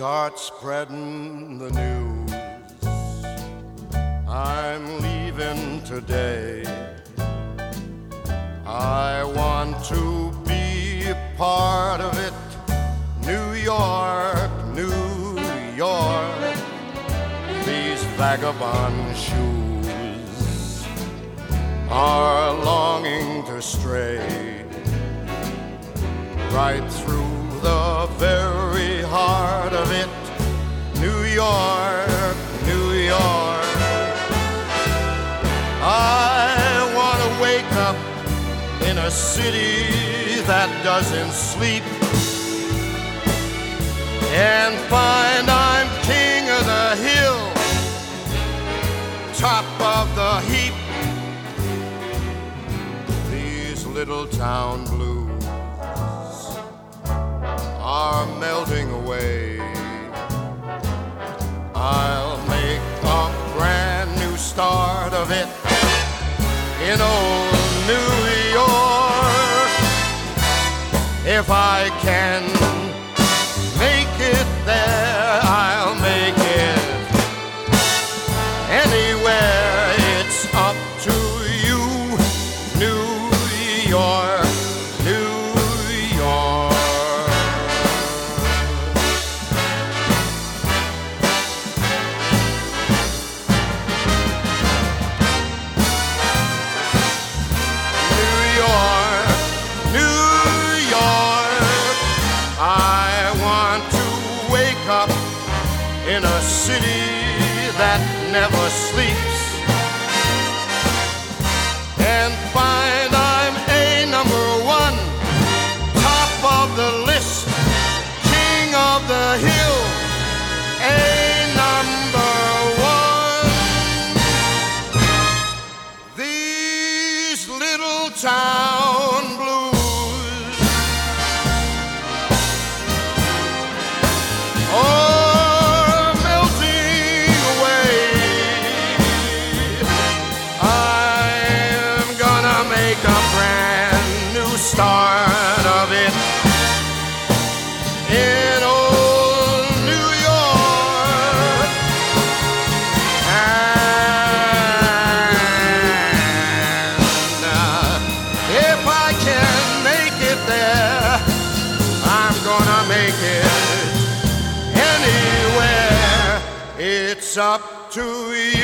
start spreading the news. I'm leaving today. I want to be a part of it. New York, New York, these vagabond shoes are longing to stray right through the very heart of it. New York, New York. I want to wake up in a city that doesn't sleep and find I'm king of the hill, top of the heap. These little town blues are melting away. I'll make a brand new start of it in old New York. If I can make it there, I'll make it anywhere. It's up to you, New York, New York. In a city that never sleeps and find I'm a number one, top of the list, king of the hill, a number one. These little town blues start of it in old New York. And if I can make it there, I'm gonna make it anywhere. It's up to you.